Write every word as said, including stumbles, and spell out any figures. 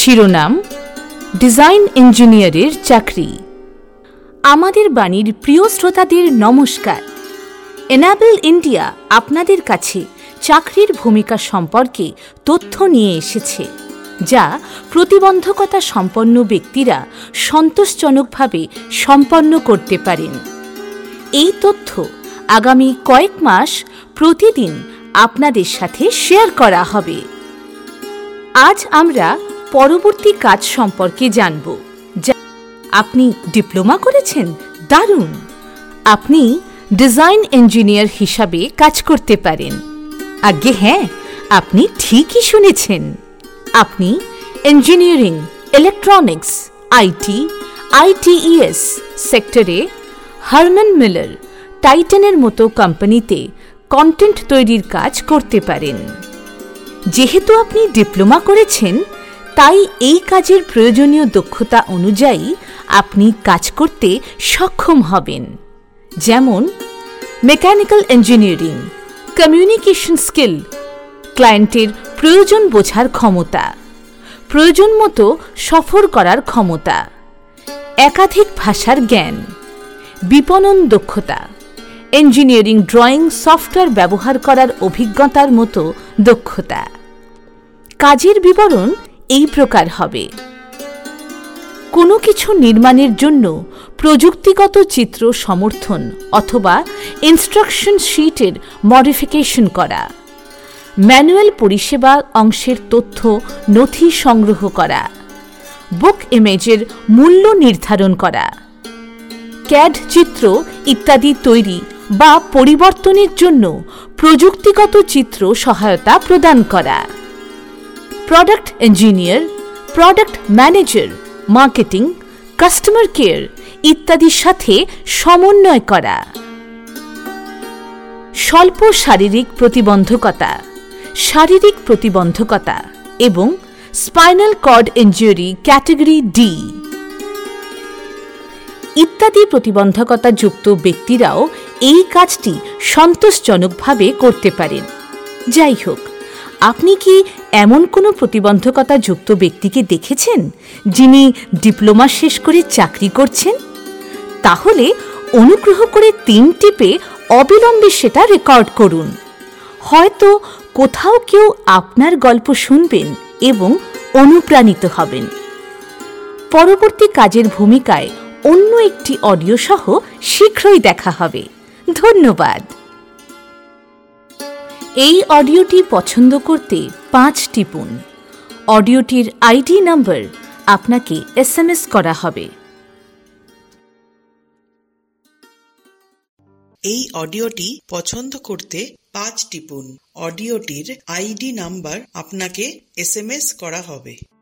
শিরোনাম ডিজাইন ইঞ্জিনিয়ারের চাকরি। আমাদের বাণীর প্রিয় শ্রোতাদের নমস্কার। এনাবেল ইন্ডিয়া আপনাদের কাছে চাকরির ভূমিকা সম্পর্কে তথ্য নিয়ে এসেছে, যা প্রতিবন্ধকতা সম্পন্ন ব্যক্তিরা সন্তোষজনকভাবে সম্পন্ন করতে পারেন। এই তথ্য আগামী কয়েক মাস প্রতিদিন আপনাদের সাথে শেয়ার করা হবে। আজ আমরা পরবর্তী কাজ সম্পর্কে জানব। যা আপনি ডিপ্লোমা করেছেন, দারুণ! আপনি ডিজাইন ইঞ্জিনিয়ার হিসাবে কাজ করতে পারেন। আজ্ঞে হ্যাঁ, আপনি ঠিকই শুনেছেন। আপনি ইঞ্জিনিয়ারিং, ইলেকট্রনিক্স, আইটি, আইটিইএস সেক্টরে হারম্যান মিলার, টাইটানের মতো কোম্পানিতে কন্টেন্ট তৈরির কাজ করতে পারেন। যেহেতু আপনি ডিপ্লোমা করেছেন, তাই এই কাজের প্রয়োজনীয় দক্ষতা অনুযায়ী আপনি কাজ করতে সক্ষম হবেন। যেমন মেকানিক্যাল ইঞ্জিনিয়ারিং, কমিউনিকেশন স্কিল, ক্লায়েন্টের প্রয়োজন বোঝার ক্ষমতা, প্রয়োজন মতো সফর করার ক্ষমতা, একাধিক ভাষার জ্ঞান, বিপণন দক্ষতা, ইঞ্জিনিয়ারিং ড্রয়িং সফটওয়্যার ব্যবহার করার অভিজ্ঞতার মতো দক্ষতা। কাজের বিবরণ এই প্রকার হবে: কোনো কিছু নির্মাণের জন্য প্রযুক্তিগত চিত্র সমর্থন অথবা ইনস্ট্রাকশন শিটের মডিফিকেশন করা, ম্যানুয়াল পরিষেবা অংশের তথ্য নথি সংগ্রহ করা, বুক ইমেজের মূল্য নির্ধারণ করা, ক্যাড চিত্র ইত্যাদি তৈরি বা পরিবর্তনের জন্য প্রযুক্তিগত চিত্র সহায়তা প্রদান করা, product engineer, product manager, marketing, customer care ইত্যাদির সাথে সমন্বয় করা। স্বল্প শারীরিক প্রতিবন্ধকতা, শারীরিক প্রতিবন্ধকতা এবং spinal cord injury category D ইত্যাদি প্রতিবন্ধকতা যুক্ত ব্যক্তিরাও এই কাজটি সন্তোষজনকভাবে করতে পারেন। যাই হোক, আপনি কি এমন কোনো প্রতিবন্ধকতা যুক্ত ব্যক্তিকে দেখেছেন যিনি ডিপ্লোমা শেষ করে চাকরি করছেন? তাহলে অনুগ্রহ করে তিন টিপে অবিলম্বে সেটা রেকর্ড করুন। হয়তো কোথাও কেউ আপনার গল্প শুনবেন এবং অনুপ্রাণিত হবেন। পরবর্তী কাজের ভূমিকায় অন্য একটি অডিও সহ শীঘ্রই দেখা হবে। ধন্যবাদ। এই অডিওটি পছন্দ করতে পাঁচ টিপুন। অডিওটির আইডি নাম্বার আপনাকে এস এম এস করা হবে। এই অডিওটি পছন্দ করতে পাঁচ টিপুন। অডিওটির আইডি নাম্বার আপনাকে এস এম এস করা হবে।